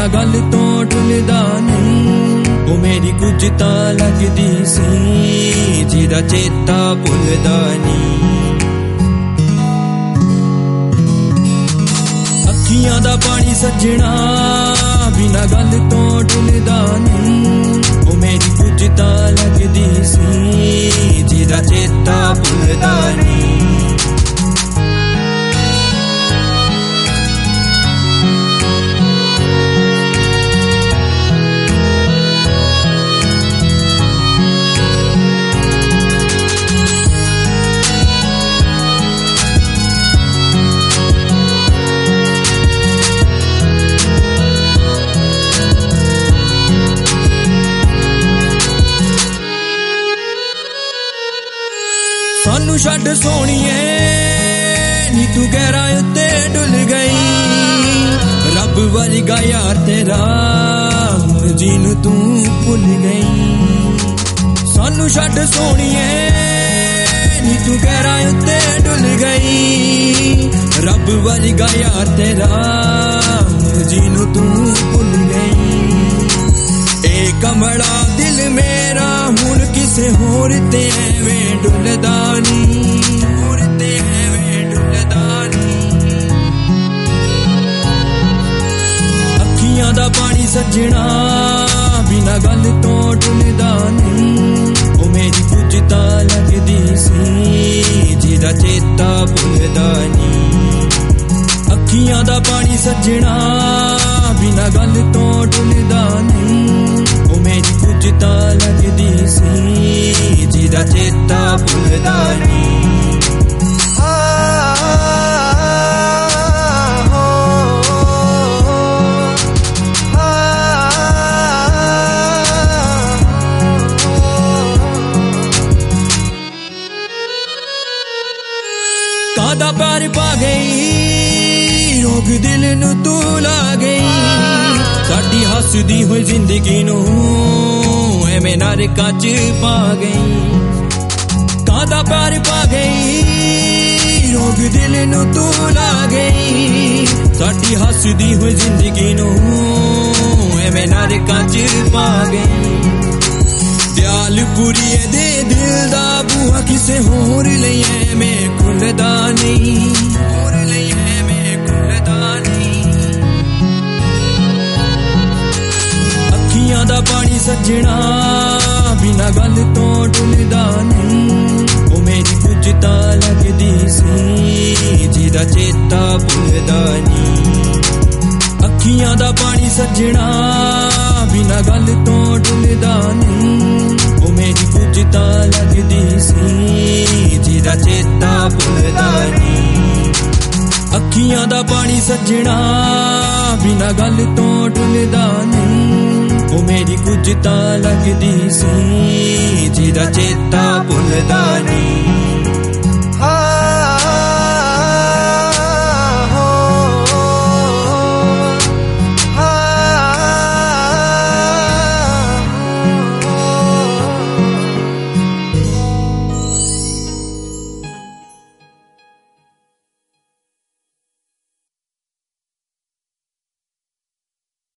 बिना गल तो ढुलदा नहीं। ओ मेरी कुछ तां लगदी सी जिहदा चेता भुलदा नहीं। अखियां दा पानी सजना बिना गल तो ढुलदा नहीं। ओ मेरी कुछ तां लगदी सी जिहदा चेता भुलदा नहीं। सानू छड्ड सोहणीए नी तू गहरा उत्ते डुल गई। रब वर्गा यार तेरा जिन्नू तू भुल गई। सानू छड्ड सोहणीए नी तू गहरा उत्ते डुल गई। रब वर्गा यार तेरा जिन्नू तू भुल गई। ए कमड़ा दिल मेरा हुण किसे होर ते एवें डुलदा नहीं। होर ते एवें डुलदा नहीं। अखियां दा पानी सजना बिना गल तो डुलदा नहीं। ओ मेरी कुछ तां लगदी सी जिहदा चेता भुलदा नहीं। अखियां दा पानी सजना बिना गल तो डुलदा नहीं। ओ मेरी कुछ तां लगदी सी जिहदा चेता भुलदा नहीं। कादा प्यार पा गई रोग दिल नू तू ला गई। साडी हसदी होई जिंदगी नू एवें नरकां च पा गई। कादा प्यार पा गई रोग दिल नू तू ला गई। साडी हसदी होई जिंदगी नू एवें नरकां च पा गई। दयाल पुरी दे दिल दा बूहा किसे होर लई एवें खुलदा नहीं। होर लई एवें खुलदा नहीं। अखियां दा पानी सजना बिना गल तो डुलदा नहीं। ओ मेरी कुछ तां लगदी सी जिहदा चेता भुलदा नहीं। अखियां दा पानी सजना बिना गल तो डुलदा नहीं। ओ मेरी कुछ तां लगदी सी जिहदा चेता भुलदा नहीं। अखियां दा पानी सजना बिना गल तो डुलदा नहीं। ओ मेरी कुछ तां लगदी सी जिहदा चेता भुलदा नहीं।